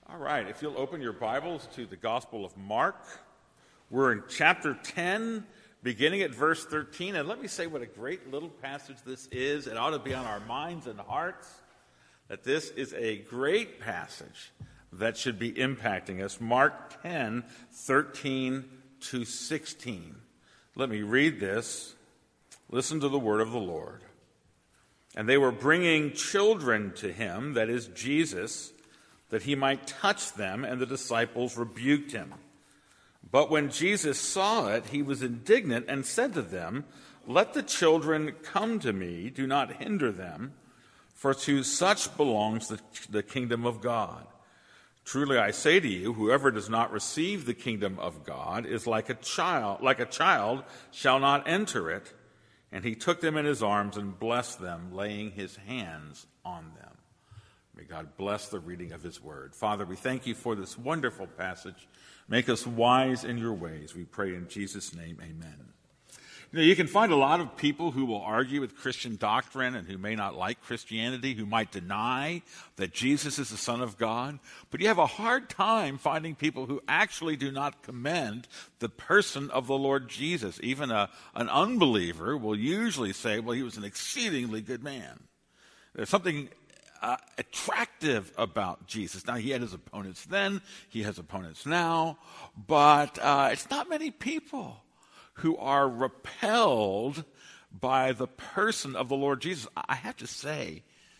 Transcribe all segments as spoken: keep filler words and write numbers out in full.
All right, if you'll open your Bibles to the Gospel of Mark, we're in chapter ten, beginning at verse thirteen. And let me say what a great little passage this is. It ought to be on our minds and hearts that this is a great passage that should be impacting us. Mark ten, thirteen to sixteen. Let me read this. Listen to the word of the Lord. And they were bringing children to him, that is Jesus, that he might touch them, and the disciples rebuked him. But when Jesus saw it, he was indignant and said to them, "Let the children come to me, do not hinder them, for to such belongs the, the kingdom of God. Truly I say to you, whoever does not receive the kingdom of God is like a child, like a child shall not enter it." And he took them in his arms and blessed them, laying his hands on them. May God bless the reading of his word. Father, we thank you for this wonderful passage. Make us wise in your ways. We pray in Jesus' name, amen. You know, you can find a lot of people who will argue with Christian doctrine and who may not like Christianity, who might deny that Jesus is the Son of God. But you have a hard time finding people who actually do not commend the person of the Lord Jesus. Even a, an unbeliever will usually say, well, he was an exceedingly good man. There's something Uh, attractive about Jesus. Now, he had his opponents then, he has opponents now, but uh, it's not many people who are repelled by the person of the Lord Jesus. I have to say,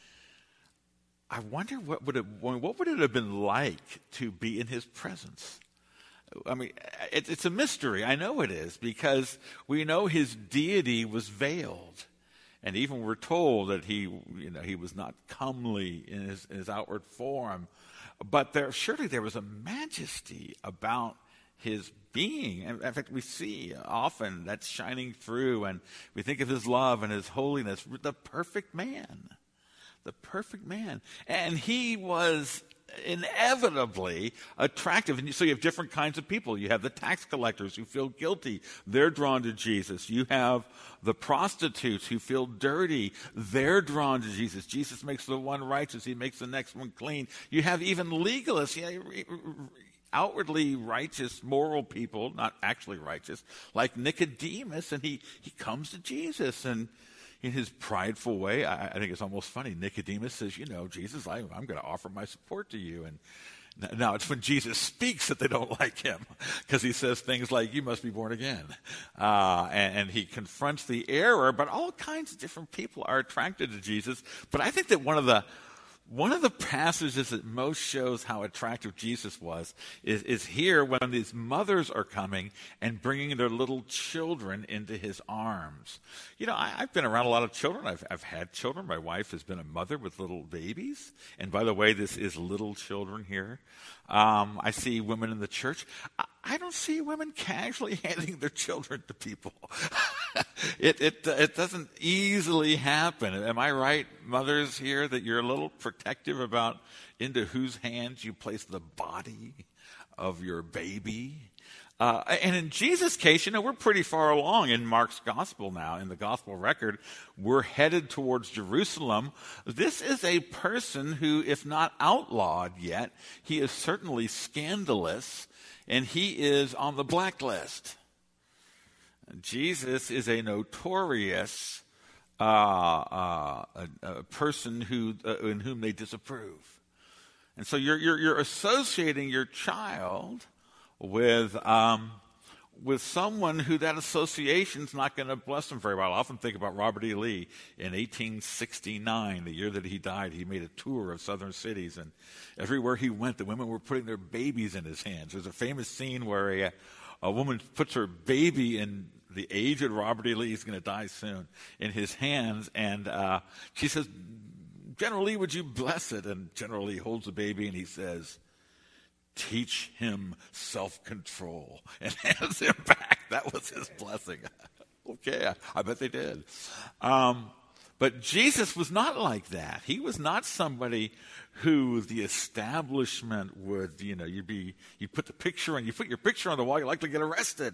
I wonder what would it, what would it have been like to be in his presence? I mean, it, it's a mystery. I know it is, because we know his deity was veiled. And even we're told that he, you know, he was not comely in his, in his outward form. But there, surely there was a majesty about his being. And in fact, we see often that's shining through, and we think of his love and his holiness, the perfect man, the perfect man. And he was inevitably attractive. And so you have different kinds of people. You have the tax collectors who feel guilty. They're drawn to Jesus. You have the prostitutes who feel dirty. They're drawn to Jesus. Jesus makes the one righteous. He makes the next one clean. You have even legalists, you know, outwardly righteous, moral people, not actually righteous, like Nicodemus, and he, he comes to Jesus, and in his prideful way, I, I think it's almost funny. Nicodemus says, you know, Jesus, I, I'm going to offer my support to you. And now it's when Jesus speaks that they don't like him, because he says things like, you must be born again. Uh, and, and he confronts the error, but all kinds of different people are attracted to Jesus. But I think that one of the One of the passages that most shows how attractive Jesus was is, is here when these mothers are coming and bringing their little children into his arms. You know, I, I've been around a lot of children. I've, I've had children. My wife has been a mother with little babies. And by the way, this is little children here. Um, I see women in the church. I, I don't see women casually handing their children to people. it, it, it doesn't easily happen. Am I right, mothers here, that you're a little protective about into whose hands you place the body of your baby? Uh, and in Jesus' case, you know, we're pretty far along in Mark's gospel now. In the gospel record, we're headed towards Jerusalem. This is a person who, if not outlawed yet, he is certainly scandalous, and he is on the blacklist. Jesus is a notorious uh, uh, a, a person who uh, in whom they disapprove. And so you're, you're, you're associating your child with um, with someone who that association's not going to bless them very well. I often think about Robert E. Lee in eighteen sixty-nine, the year that he died. He made a tour of southern cities, and everywhere he went, the women were putting their babies in his hands. There's a famous scene where a, a woman puts her baby in the aged Robert E. Lee, he's going to die soon, in his hands, and uh, she says, General Lee, would you bless it? And General Lee holds the baby, and he says, teach him self-control, and hands him back. That was his blessing. Okay, I, I bet they did. Um, but Jesus was not like that. He was not somebody who the establishment would, you know, you'd be, you put the picture and you put your picture on the wall, you're likely to get arrested.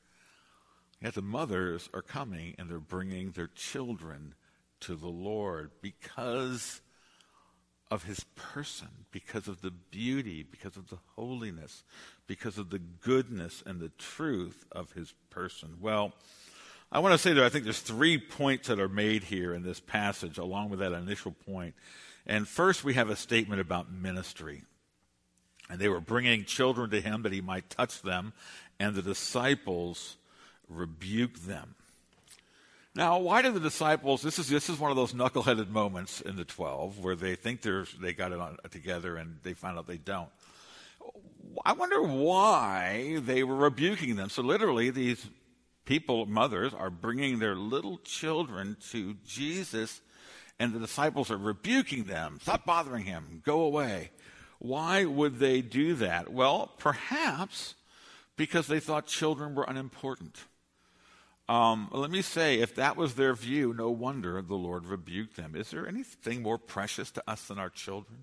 Yet the mothers are coming and they're bringing their children to the Lord because of his person, because of the beauty, because of the holiness, because of the goodness and the truth of his person. Well, I want to say that I think there's three points that are made here in this passage, along with that initial point. And first, we have a statement about ministry. And they were bringing children to him that he might touch them, and the disciples rebuked them. Now, why do the disciples, this is this is one of those knuckleheaded moments in the twelve where they think they're, they got it on, together and they find out they don't. I wonder why they were rebuking them. So literally, these people, mothers, are bringing their little children to Jesus, and the disciples are rebuking them. Stop bothering him. Go away. Why would they do that? Well, perhaps because they thought children were unimportant. Um, let me say, if that was their view, no wonder the Lord rebuked them. Is there anything more precious to us than our children?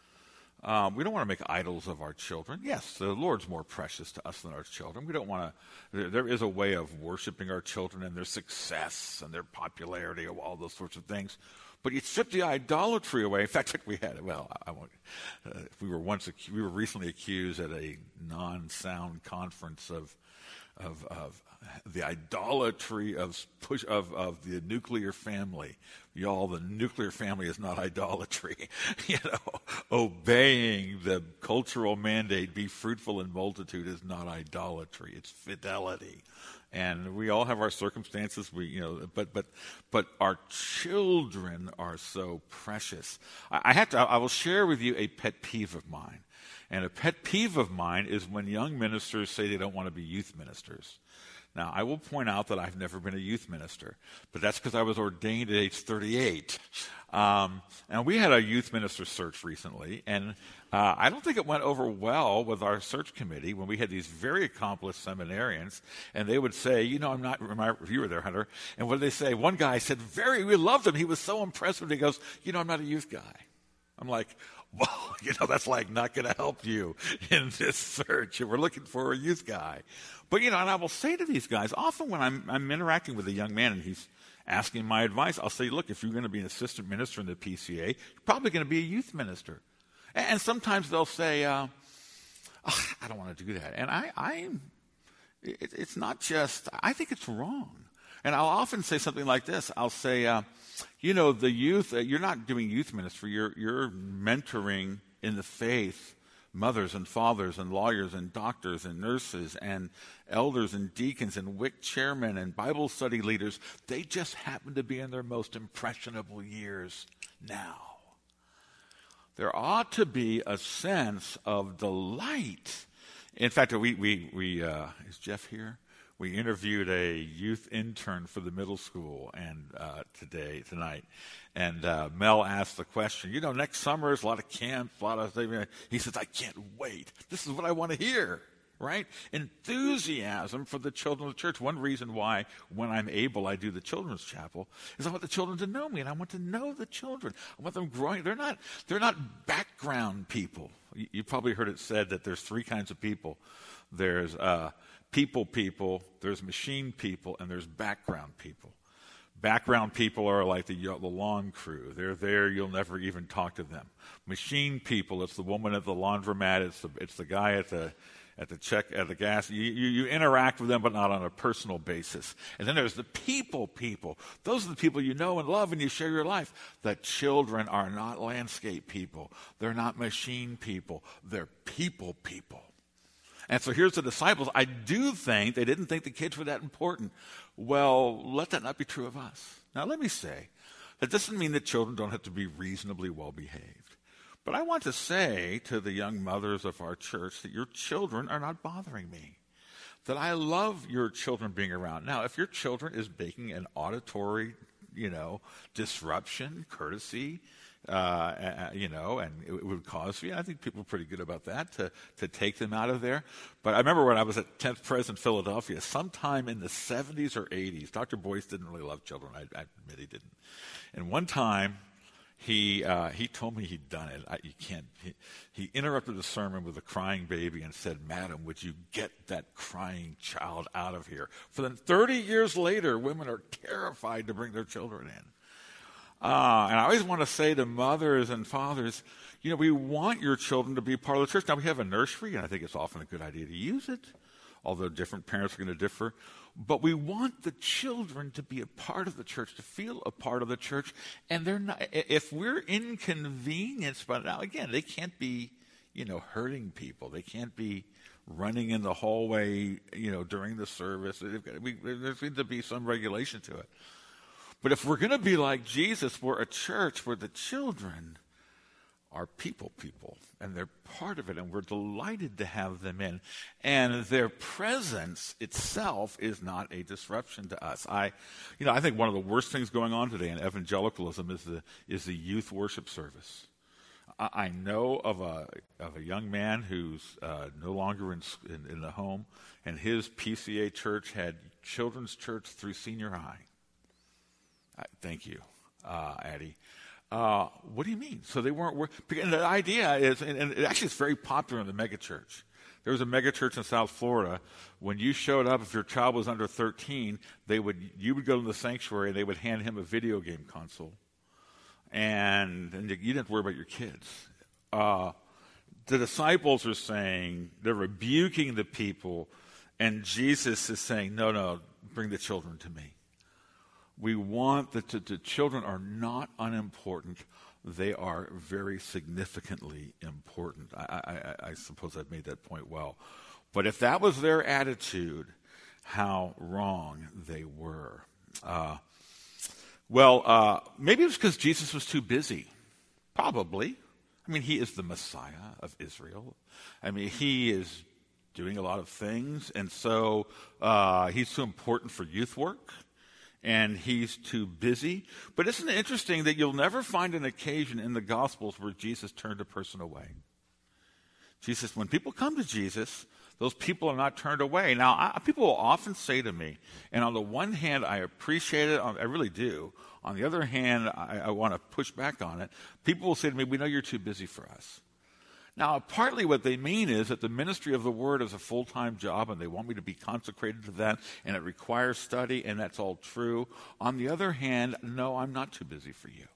Um, we don't want to make idols of our children. Yes, the Lord's more precious to us than our children. We don't want to, there, there is a way of worshiping our children and their success and their popularity, all those sorts of things. But you strip the idolatry away. In fact, we had, well, I won't, uh, we were once, we were recently accused at a non-sound conference of, of, of the idolatry of push of, of the nuclear family. Y'all, the nuclear family is not idolatry. You know, obeying the cultural mandate, be fruitful in multitude, is not idolatry. It's fidelity. And we all have our circumstances. We, you know, but but but our children are so precious. I, I have to. I will share with you a pet peeve of mine. And a pet peeve of mine is when young ministers say they don't want to be youth ministers. Now, I will point out that I've never been a youth minister, but that's because I was ordained at age thirty-eight. Um, and we had a youth minister search recently, and uh, I don't think it went over well with our search committee when we had these very accomplished seminarians, and they would say, you know, I'm not, you were there, Hunter, and what did they say? One guy said, very, we loved him. He was so impressive. He goes, you know, I'm not a youth guy. I'm like, well, you know, that's like not going to help you in this search. We're looking for a youth guy. But, you know, and I will say to these guys, often when I'm, I'm interacting with a young man and he's asking my advice, I'll say, look, if you're going to be an assistant minister in the P C A, you're probably going to be a youth minister. And, and sometimes they'll say, uh, oh, I don't want to do that. And I, I it, it's not just, I think it's wrong. And I'll often say something like this. I'll say, uh, you know, the youth, uh, you're not doing youth ministry. You're, you're mentoring in the faith mothers and fathers and lawyers and doctors and nurses and elders and deacons and W I C chairmen and Bible study leaders. They just happen to be in their most impressionable years now. There ought to be a sense of delight. In fact, we, we, we uh, is Jeff here? We interviewed a youth intern for the middle school and uh, today, tonight. And uh, Mel asked the question, you know, next summer there's a lot of camps, a lot of things. He says, I can't wait. This is what I want to hear, right? Enthusiasm for the children of the church. One reason why, when I'm able, I do the children's chapel is I want the children to know me, and I want to know the children. I want them growing. They're not, they're not background people. You, you probably heard it said that there's three kinds of people. There's uh, people people, there's machine people, and there's background people. Background people are like the, the lawn crew. They're there, you'll never even talk to them. Machine people, it's the woman at the laundromat, it's the, it's the guy at the at the check at the gas. You, you, you interact with them, but not on a personal basis. And then there's the people people. Those are the people you know and love and you share your life. The children are not landscape people. They're not machine people. They're people people. And so here's the disciples. I do think they didn't think the kids were that important. Well, let that not be true of us. Now, let me say, that doesn't mean that children don't have to be reasonably well behaved. But I want to say to the young mothers of our church that your children are not bothering me. That I love your children being around. Now, if your children is making an auditory, you know, disruption, courtesy, Uh, you know, and it, it would cause you. I think people are pretty good about that, to, to take them out of there. But I remember when I was at tenth Pres in Philadelphia, sometime in the seventies or eighties, Doctor Boyce didn't really love children. I, I admit he didn't. And one time, he uh, he told me he'd done it. I, you can't. He, he interrupted the sermon with a crying baby and said, "Madam, would you get that crying child out of here?" For then thirty years later, women are terrified to bring their children in. Uh, and I always want to say to mothers and fathers, you know, we want your children to be part of the church. Now, we have a nursery, and I think it's often a good idea to use it, although different parents are going to differ. But we want the children to be a part of the church, to feel a part of the church. And they're not, if we're inconvenienced by it, now, again, they can't be, you know, hurting people. They can't be running in the hallway, you know, during the service. We, there needs to be some regulation to it. But if we're going to be like Jesus, we're a church where the children are people people, and they're part of it, and we're delighted to have them in. And their presence itself is not a disruption to us. I, you know, I think one of the worst things going on today in evangelicalism is the is the youth worship service. I, I know of a of a young man who's uh, no longer in, in in the home, and his P C A church had children's church through senior high. Uh, thank you, uh, Addie. Uh, what do you mean? So they weren't working. And the idea is, and, and it actually is very popular in the megachurch. There was a megachurch in South Florida. When you showed up, if your child was under thirteen, they would you would go to the sanctuary and they would hand him a video game console, and, and you didn't have to worry about your kids. Uh, the disciples are saying, they're rebuking the people, and Jesus is saying, no, no, bring the children to me. We want that the, the children are not unimportant. They are very significantly important. I, I, I suppose I've made that point well. But if that was their attitude, how wrong they were. Uh, well, uh, maybe it was because Jesus was too busy. Probably. I mean, he is the Messiah of Israel. I mean, he is doing a lot of things. And so uh, he's too important for youth work. And he's too busy. But isn't it interesting that you'll never find an occasion in the Gospels where Jesus turned a person away? Jesus, when people come to Jesus, those people are not turned away. Now, I, people will often say to me, and on the one hand, I appreciate it, I really do. On the other hand, I, I want to push back on it. People will say to me, we know you're too busy for us. Now, partly what they mean is that the ministry of the word is a full-time job, and they want me to be consecrated to that, and it requires study, and that's all true. On the other hand, no, I'm not too busy for you.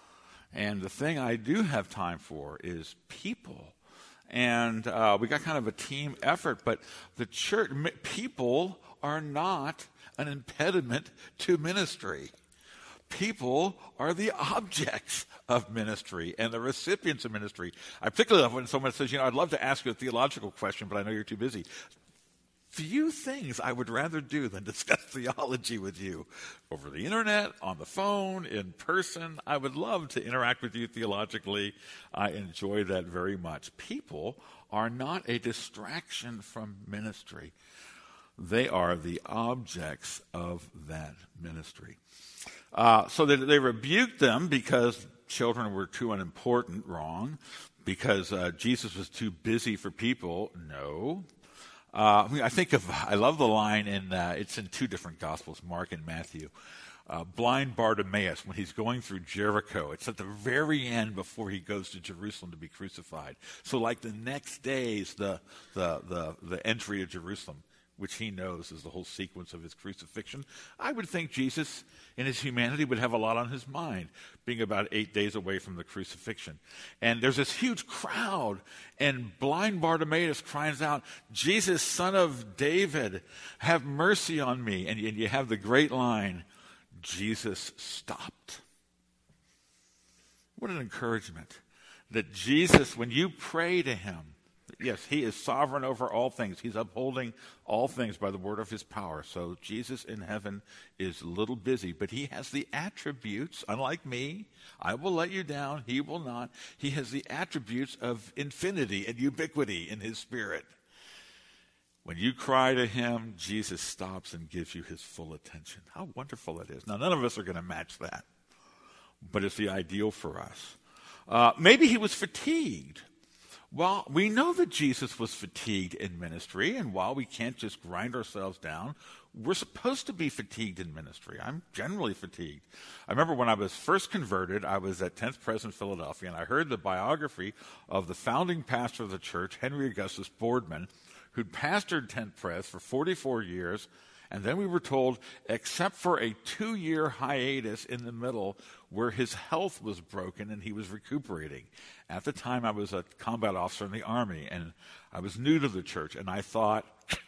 And the thing I do have time for is people. And uh, we got kind of a team effort, but the church, people are not an impediment to ministry. People are the objects of ministry and the recipients of ministry. I particularly love when someone says, you know, I'd love to ask you a theological question, but I know you're too busy. Few things I would rather do than discuss theology with you over the internet, on the phone, in person. I would love to interact with you theologically. I enjoy that very much. People are not a distraction from ministry. They are the objects of that ministry. Uh, so they, they rebuked them because children were too unimportant, wrong. Because uh, Jesus was too busy for people, no. Uh, I mean, I think of, I love the line in, uh, it's in two different Gospels, Mark and Matthew. Uh, blind Bartimaeus, when he's going through Jericho, it's at the very end before he goes to Jerusalem to be crucified. So like the next day is the, the, the, the entry of Jerusalem, which he knows is the whole sequence of his crucifixion. I would think Jesus, in his humanity, would have a lot on his mind, being about eight days away from the crucifixion. And there's this huge crowd, and blind Bartimaeus cries out, Jesus, son of David, have mercy on me. And you have the great line, Jesus stopped. What an encouragement that Jesus, when you pray to him, yes, he is sovereign over all things. He's upholding all things by the word of his power. So Jesus in heaven is a little busy, but he has the attributes, unlike me, I will let you down, he will not. He has the attributes of infinity and ubiquity in his spirit. When you cry to him, Jesus stops and gives you his full attention. How wonderful that is. Now, none of us are going to match that, but it's the ideal for us. Uh, maybe he was fatigued. Well, we know that Jesus was fatigued in ministry, and while we can't just grind ourselves down, we're supposed to be fatigued in ministry. I'm generally fatigued. I remember when I was first converted, I was at tenth Pres in Philadelphia, and I heard the biography of the founding pastor of the church, Henry Augustus Boardman, who'd pastored tenth Pres for forty-four years, And then we were told, except for a two-year hiatus in the middle where his health was broken and he was recuperating. At the time, I was a combat officer in the Army, and I was new to the church, and I thought,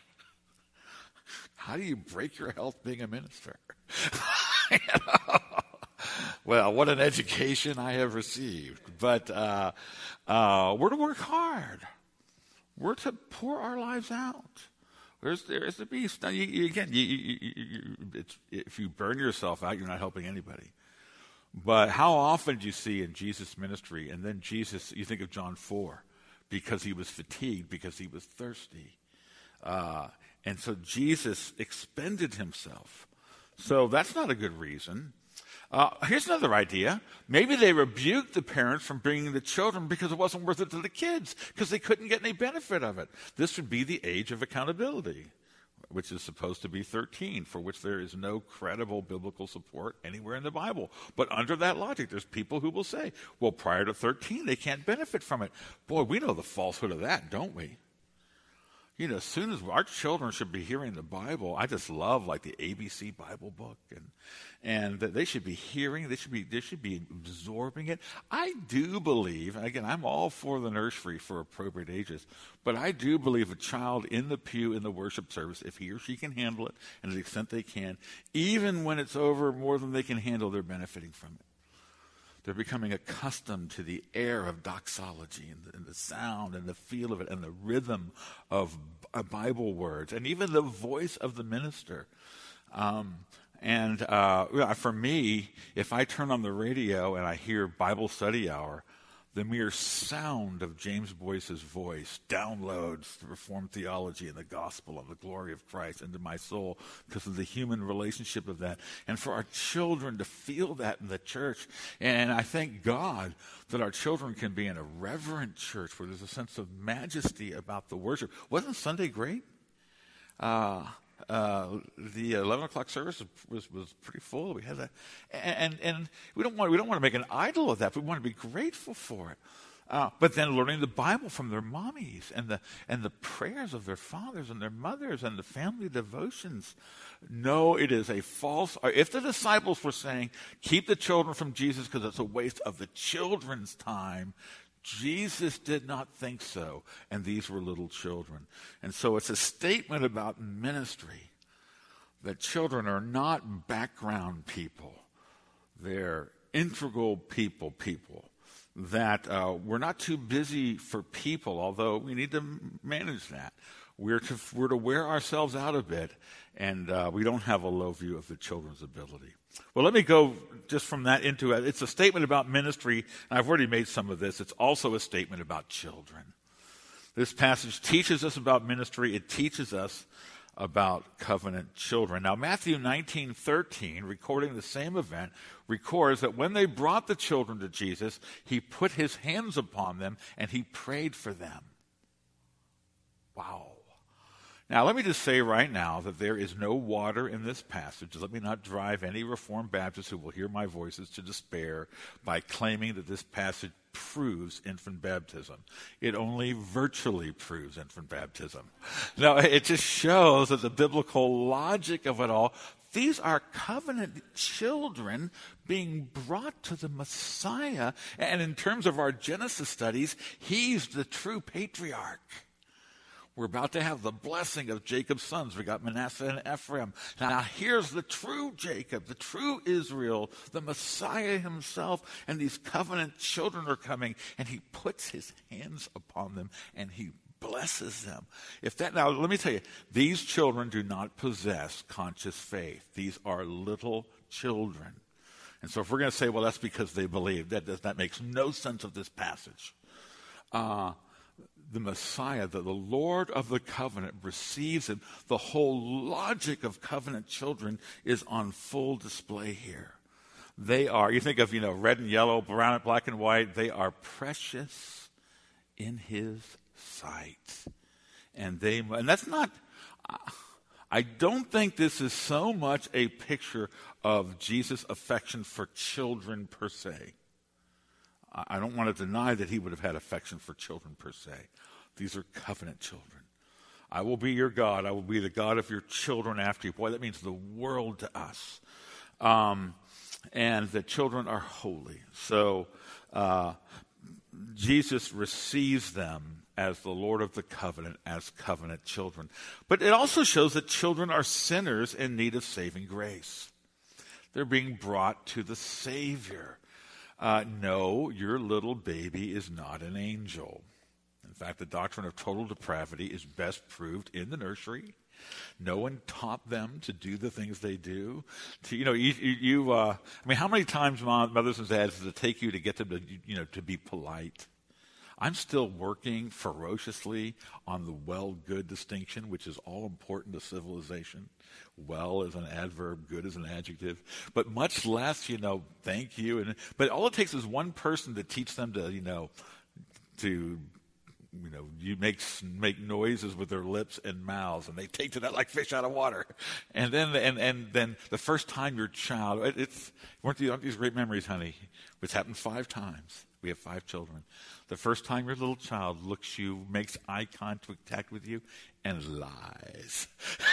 how do you break your health being a minister? You know? Well, what an education I have received. But uh, uh, we're to work hard. We're to pour our lives out. There's, there's the beast. Now, you, you, again, you, you, you, it's, if you burn yourself out, you're not helping anybody. But how often do you see in Jesus' ministry, and then Jesus, you think of John four, because he was fatigued, because he was thirsty. Uh, and so Jesus expended himself. So that's not a good reason. Uh, here's another idea. Maybe they rebuked the parents from bringing the children because it wasn't worth it to the kids, because they couldn't get any benefit of it. This would be the age of accountability, which is supposed to be thirteen, for which there is no credible biblical support anywhere in the Bible. But under that logic, there's people who will say, well, prior to thirteen, they can't benefit from it. Boy, we know the falsehood of that, don't we? You know, as soon as our children should be hearing the Bible, I just love like the A B C Bible book, and and that they should be hearing, they should be they should be absorbing it. I do believe, and again, I'm all for the nursery for appropriate ages, but I do believe a child in the pew in the worship service, if he or she can handle it, and to the extent they can, even when it's over more than they can handle, they're benefiting from it. They're becoming accustomed to the air of doxology and the, and the sound and the feel of it and the rhythm of b- Bible words and even the voice of the minister. Um, and uh, for me, if I turn on the radio and I hear Bible study hour, the mere sound of James Boyce's voice downloads the Reformed theology and the gospel of the glory of Christ into my soul because of the human relationship of that. And for our children to feel that in the church. And I thank God that our children can be in a reverent church where there's a sense of majesty about the worship. Wasn't Sunday great? Uh, uh, the eleven o'clock service was, was pretty full. We had that, and and we don't want we don't want to make an idol of that. But we want to be grateful for it. Uh, but then learning the Bible from their mommies and the and the prayers of their fathers and their mothers and the family devotions. No, it is a false. If the disciples were saying, "Keep the children from Jesus because it's a waste of the children's time," Jesus did not think so, and these were little children. And so it's a statement about ministry that children are not background people. They're integral people, people. That uh, we're not too busy for people, although we need to manage that. We're to, we're to wear ourselves out a bit, and uh, we don't have a low view of the children's ability. Well, let me go just from that into it. It's a statement about ministry, and I've already made some of this. It's also a statement about children. This passage teaches us about ministry. It teaches us about covenant children. Now, Matthew nineteen thirteen, recording the same event, records that when they brought the children to Jesus, he put his hands upon them and he prayed for them. Wow. Now, let me just say right now that there is no water in this passage. Let me not drive any Reformed Baptists who will hear my voices to despair by claiming that this passage proves infant baptism. It only virtually proves infant baptism. No, it just shows that the biblical logic of it all, these are covenant children being brought to the Messiah. And in terms of our Genesis studies, he's the true patriarch. We're about to have the blessing of Jacob's sons. We got Manasseh and Ephraim. Now here's the true Jacob, the true Israel, the Messiah himself, and these covenant children are coming, and he puts his hands upon them, and he blesses them. If that now, let me tell you, these children do not possess conscious faith. These are little children. And so if we're going to say, well, that's because they believe, that, does, that makes no sense of this passage. Uh The Messiah, the, the Lord of the covenant, receives him. The whole logic of covenant children is on full display here. They are, you think of, you know, red and yellow, brown, black and white, they are precious in his sight. And they, and that's not, I don't think this is so much a picture of Jesus' affection for children per se. I don't want to deny that he would have had affection for children per se. These are covenant children. I will be your God. I will be the God of your children after you. Boy, that means the world to us. Um, and the children are holy. So uh, Jesus receives them as the Lord of the covenant, as covenant children. But it also shows that children are sinners in need of saving grace. They're being brought to the Savior. Uh, no, your little baby is not an angel. In fact, the doctrine of total depravity is best proved in the nursery. No one taught them to do the things they do. To, you know, you, you, you uh, I mean, how many times, mom, mothers and dads, does it take you to get them to, you know, to be polite? I'm still working ferociously on the well-good distinction, which is all important to civilization. Well is an adverb, good is an adjective, but much less, you know, thank you. And but all it takes is one person to teach them to, you know, to you know, you make make noises with their lips and mouths, and they take to that like fish out of water. And then and and then the first time your child, it, it's weren't these, aren't these great memories, honey? It's happened five times. We have five children. The first time your little child looks you, makes eye contact with you, and lies.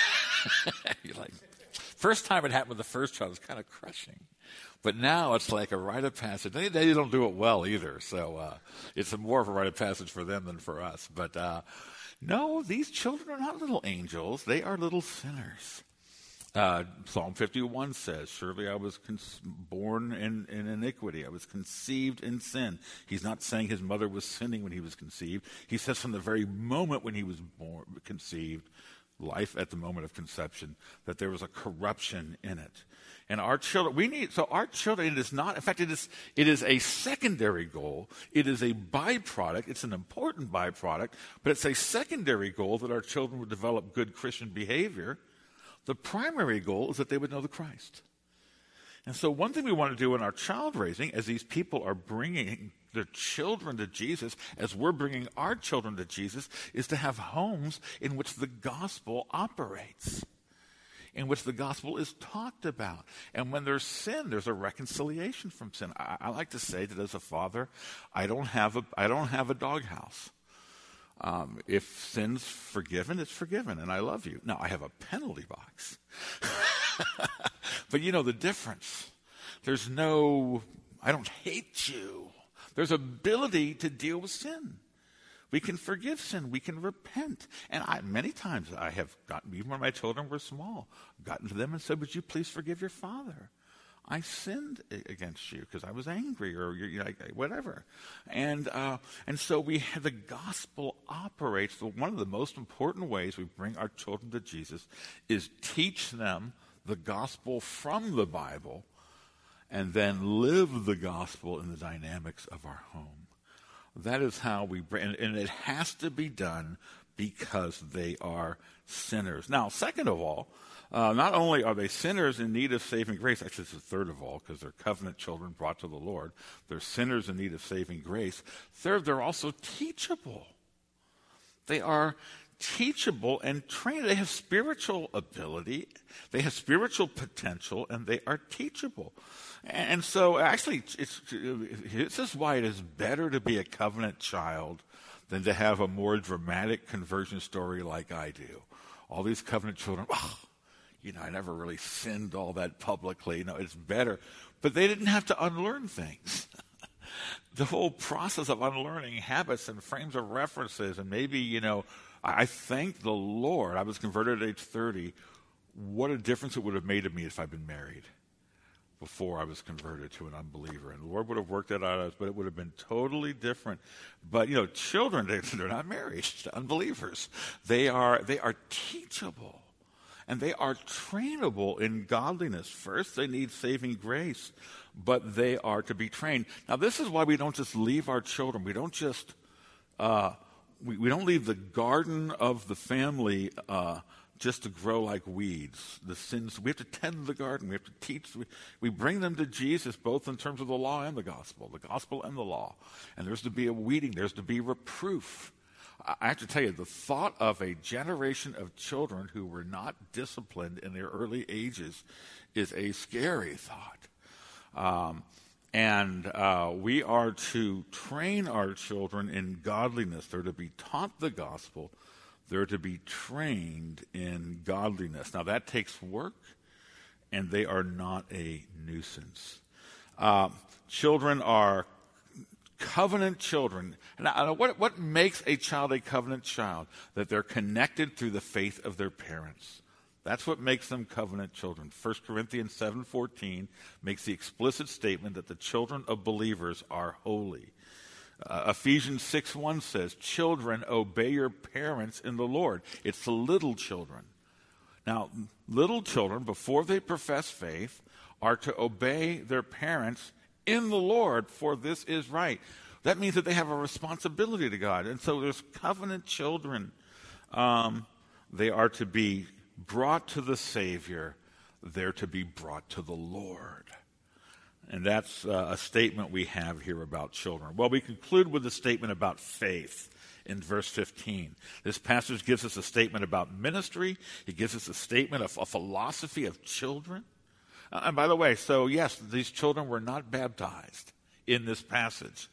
You're like, first time it happened with the first child was kind of crushing. But now it's like a rite of passage. They, they don't do it well either, so uh, it's a more of a rite of passage for them than for us. But uh, no, these children are not little angels. They are little sinners. Uh, Psalm fifty-one says, surely I was con- born in, in iniquity. I was conceived in sin. He's not saying his mother was sinning when he was conceived. He says from the very moment when he was born, conceived, life at the moment of conception, that there was a corruption in it. And our children, we need, so our children, it is not, in fact, it is, it is a secondary goal. It is a byproduct. It's an important byproduct, but it's a secondary goal that our children would develop good Christian behavior. The primary goal is that they would know the Christ. And so one thing we want to do in our child raising, as these people are bringing their children to Jesus, as we're bringing our children to Jesus, is to have homes in which the gospel operates, in which the gospel is talked about. And when there's sin, there's a reconciliation from sin. I, I like to say that as a father, I don't have a, I don't have a doghouse. Um, if sin's forgiven, it's forgiven, and I love you. Now, I have a penalty box. But you know the difference. There's no, I don't hate you. There's ability to deal with sin. We can forgive sin. We can repent. And I, many times I have gotten, even when my children were small, gotten to them and said, would you please forgive your father? I sinned against you because I was angry or you know, whatever. And uh, and so we have, the gospel operates. One of the most important ways we bring our children to Jesus is teach them the gospel from the Bible and then live the gospel in the dynamics of our home. That is how we bring, and, and it has to be done because they are sinners. Now, second of all, Uh, not only are they sinners in need of saving grace, actually it's the third of all, because they're covenant children brought to the Lord. They're sinners in need of saving grace. Third, they're also teachable. They are teachable and trained. They have spiritual ability. They have spiritual potential, and they are teachable. And so actually, it's, this is why it is better to be a covenant child than to have a more dramatic conversion story like I do. All these covenant children, oh, you know, I never really sinned all that publicly. No, it's better. But they didn't have to unlearn things. The whole process of unlearning habits and frames of references, and maybe, you know, I thank the Lord. I was converted at age thirty. What a difference it would have made to me if I'd been married before I was converted to an unbeliever. And the Lord would have worked that out, but it would have been totally different. But, you know, children, they're not married to unbelievers. They are, they are teachable. And they are trainable in godliness. First, they need saving grace, but they are to be trained. Now, this is why we don't just leave our children. We don't just, uh, we, we don't leave the garden of the family uh, just to grow like weeds. The sins, we have to tend the garden. We have to teach. We, we bring them to Jesus, both in terms of the law and the gospel, the gospel and the law. And there's to be a weeding. There's to be reproof. I have to tell you, the thought of a generation of children who were not disciplined in their early ages is a scary thought. Um, and uh, we are to train our children in godliness. They're to be taught the gospel. They're to be trained in godliness. Now, that takes work, and they are not a nuisance. Uh, children are covenant children. Now, what, what makes a child a covenant child? That they're connected through the faith of their parents. That's what makes them covenant children. First Corinthians seven fourteen makes the explicit statement that the children of believers are holy. Uh, Ephesians six one says, children, obey your parents in the Lord. It's the little children. Now, little children, before they profess faith, are to obey their parents in the Lord, for this is right. That means that they have a responsibility to God. And so there's covenant children. Um, they are to be brought to the Savior. They're to be brought to the Lord. And that's uh, a statement we have here about children. Well, we conclude with a statement about faith in verse fifteen. This passage gives us a statement about ministry. It gives us a statement of a philosophy of children. Uh, and by the way, so yes, these children were not baptized in this passage.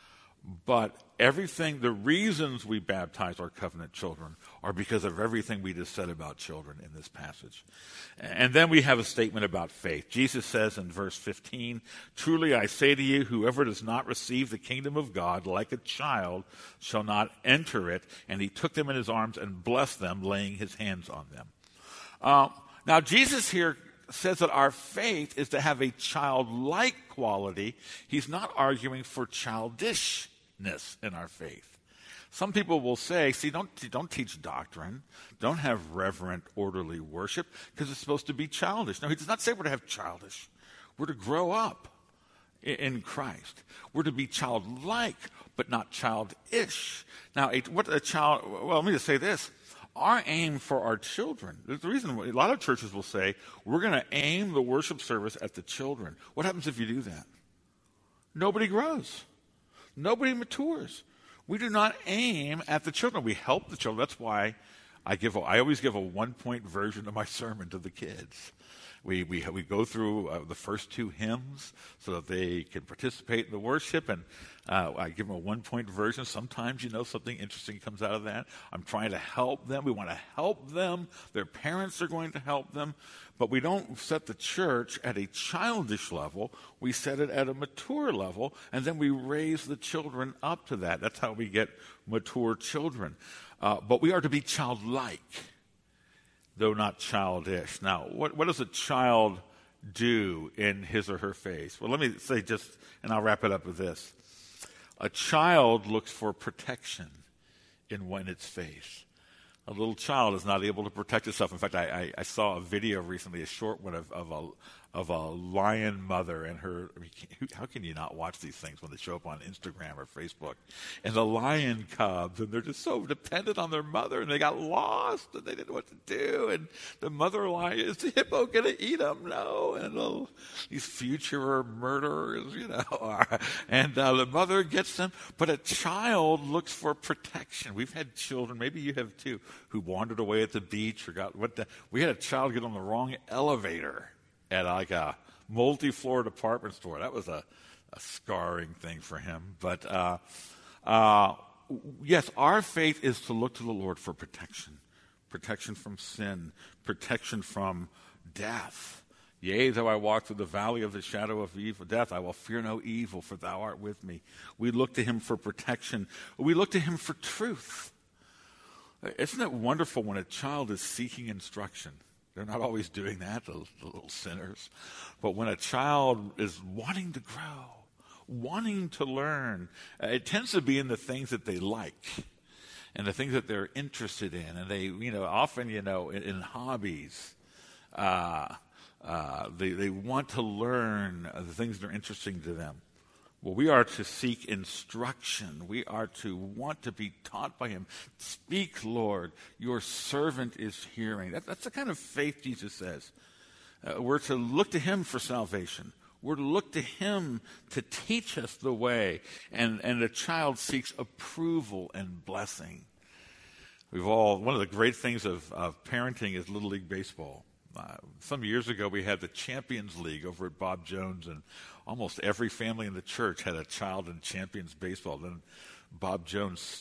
But everything, the reasons we baptize our covenant children are because of everything we just said about children in this passage. And then we have a statement about faith. Jesus says in verse fifteen, truly I say to you, whoever does not receive the kingdom of God like a child shall not enter it. And he took them in his arms and blessed them, laying his hands on them. Uh, now, Jesus here says that our faith is to have a childlike quality. He's not arguing for childishness in our faith. Some people will say, see, don't, don't teach doctrine. Don't have reverent, orderly worship because it's supposed to be childish. No, he does not say we're to have childish. We're to grow up in, in Christ. We're to be childlike, but not childish. Now, a, what a child, well, let me just say this. Our aim for our children, there's the reason a lot of churches will say, we're going to aim the worship service at the children. What happens if you do that? Nobody grows. Nobody matures. We do not aim at the children. We help the children. That's why I give. A, I always give a one-point version of my sermon to the kids. We we we go through uh, the first two hymns so that they can participate in the worship, and uh, I give them a one-point version. Sometimes, you know, something interesting comes out of that. I'm trying to help them. We want to help them. Their parents are going to help them. But we don't set the church at a childish level. We set it at a mature level, and then we raise the children up to that. That's how we get mature children. Uh, but we are to be childlike, though not childish. Now, what, what does a child do in his or her faith? Well, let me say just, and I'll wrap it up with this. A child looks for protection in when its faith. A little child is not able to protect itself. In fact, I, I, I saw a video recently, a short one of, of a of a lion mother and her. I mean, how can you not watch these things when they show up on Instagram or Facebook? And the lion cubs, and they're just so dependent on their mother, and they got lost, and they didn't know what to do. And the mother lion, is the hippo going to eat them? No. And oh, these future murderers, you know. And uh, the mother gets them. But a child looks for protection. We've had children, maybe you have too, who wandered away at the beach or got what the, we had a child get on the wrong elevator at like a multi-floor department store. That was a, a scarring thing for him. But uh, uh, yes, our faith is to look to the Lord for protection. Protection from sin. Protection from death. Yea, though I walk through the valley of the shadow of evil death, I will fear no evil, for thou art with me. We look to him for protection. We look to him for truth. Isn't it wonderful when a child is seeking instruction? They're not always doing that, the, the little sinners. But when a child is wanting to grow, wanting to learn, uh, it tends to be in the things that they like and the things that they're interested in. And they, you know, often, you know, in, in hobbies, uh, uh, they, they want to learn the things that are interesting to them. Well, we are to seek instruction. We are to want to be taught by him. Speak, Lord, your servant is hearing. That, that's the kind of faith Jesus says. Uh, we're to look to him for salvation. We're to look to him to teach us the way. And, and a child seeks approval and blessing. We've all, one of the great things of, of parenting is Little League Baseball. Uh, some years ago, we had the Champions League over at Bob Jones, and almost every family in the church had a child in Champions Baseball. Then Bob Jones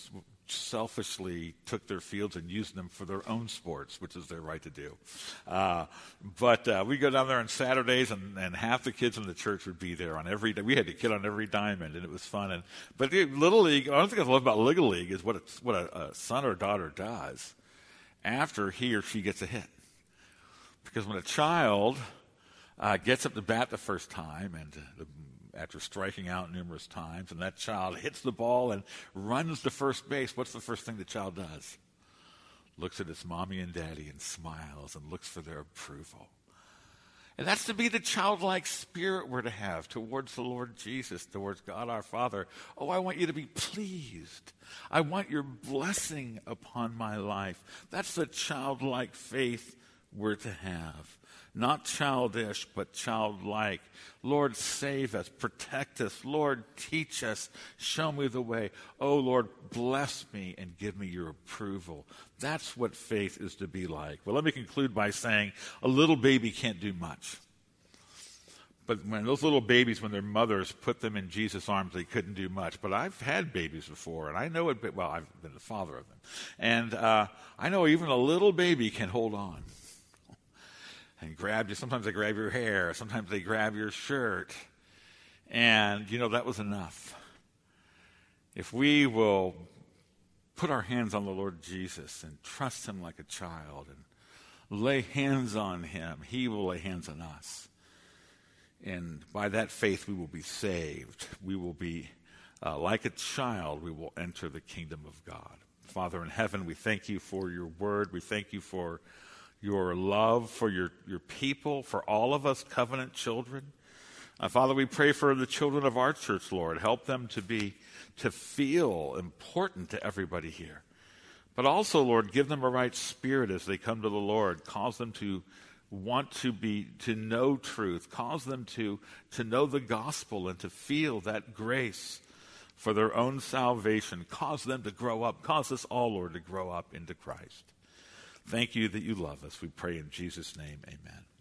selfishly took their fields and used them for their own sports, which is their right to do. Uh, but uh, we go down there on Saturdays, and, and half the kids in the church would be there on every day. We had a kid on every diamond, and it was fun. And But the Little League, one thing I love about Little League is what, it's, what a, a son or daughter does after he or she gets a hit. Because when a child uh, gets up to bat the first time, and uh, the after striking out numerous times, and that child hits the ball and runs to first base, what's the first thing the child does? Looks at its mommy and daddy and smiles and looks for their approval. And that's to be the childlike spirit we're to have towards the Lord Jesus, towards God our Father. Oh, I want you to be pleased. I want your blessing upon my life. That's the childlike faith we're to have. Not childish, but childlike. Lord, save us, protect us. Lord, teach us, show me the way. Oh, Lord, bless me and give me your approval. That's what faith is to be like. Well, let me conclude by saying a little baby can't do much. But when those little babies, when their mothers put them in Jesus' arms, they couldn't do much. But I've had babies before, and I know it, well, I've been the father of them. And uh, I know even a little baby can hold on. And grab you. Sometimes they grab your hair. Sometimes they grab your shirt. And, you know, that was enough. If we will put our hands on the Lord Jesus and trust him like a child and lay hands on him, he will lay hands on us. And by that faith, we will be saved. We will be uh, like a child. We will enter the kingdom of God. Father in heaven, we thank you for your word. We thank you for your love for your, your people, for all of us covenant children. Uh, Father, we pray for the children of our church, Lord. Help them to be, to feel important to everybody here. But also, Lord, give them a right spirit as they come to the Lord. Cause them to want to be, to know truth. Cause them to, to know the gospel and to feel that grace for their own salvation. Cause them to grow up. Cause us all, Lord, to grow up into Christ. Thank you that you love us. We pray in Jesus' name, amen.